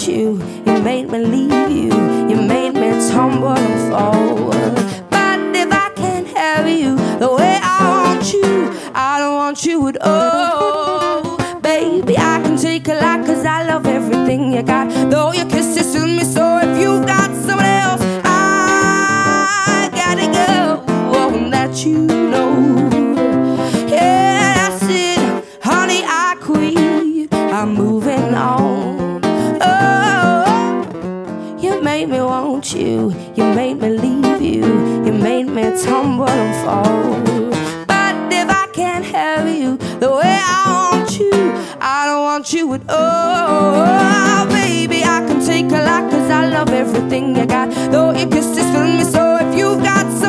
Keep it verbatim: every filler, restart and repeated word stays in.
you, you made me leave you, you made me tumble and fall. But if I can't have you the way I want you, I don't want you at all. Baby, I can take a lot, cause I love everything you got. Though your kisses fill me, so if you've got someone else, I gotta go. Oh, and that you know. Yeah, that's it, honey, I quit, I'm moving on. Oh, you made me want you, you made me leave you, you made me tumble and fall. But if I can't have you the way I want you, I don't want you at all. Baby, I can take a lot, cause I love everything you got. Though your kisses fill me, so if you've got some